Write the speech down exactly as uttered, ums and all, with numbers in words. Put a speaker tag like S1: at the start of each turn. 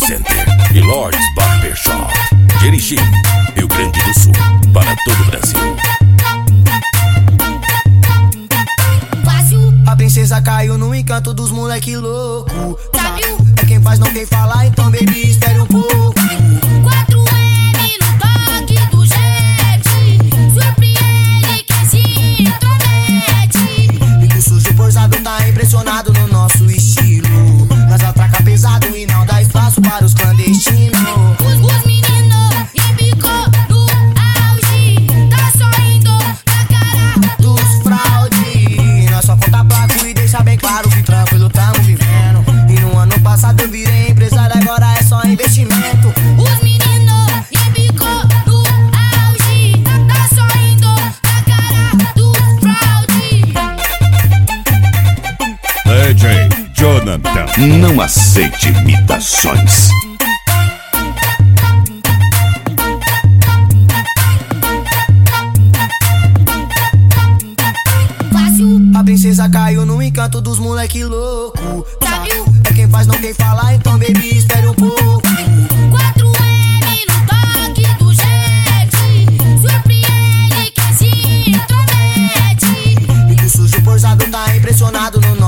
S1: Center e Lords Barbershop, Jerichi, Rio Grande do Sul, para todo o Brasil.
S2: A princesa caiu no encanto dos moleque louco. É quem faz, não quem fala, então baby, espere um pouco.
S3: quatro M no toque do jet, surpreende quem se intromete.
S2: Bico sujo porzado tá impressionado no nosso estilo. Nós atraca pesado e não dá espaço para os clandestinos.
S3: Os, os meninos embicou no auge, tá sorrindo na cara
S2: Dos fraude, nós só conta placo e deixa bem claro que tranquilo tamo vivendo. E no ano passado eu virei empresário, agora é só investimento.
S3: Os meninos embicou no auge, tá sorrindo na cara do fraude.
S4: D J Jonathan,
S1: Não aceite imitações.
S2: A princesa caiu no encanto dos moleque louco. É quem faz, não quem fala, então baby, espere um pouco.
S3: quatro M no toque do jet, surpreende quem se intromete.
S2: Bico sujo porzado tá impressionado no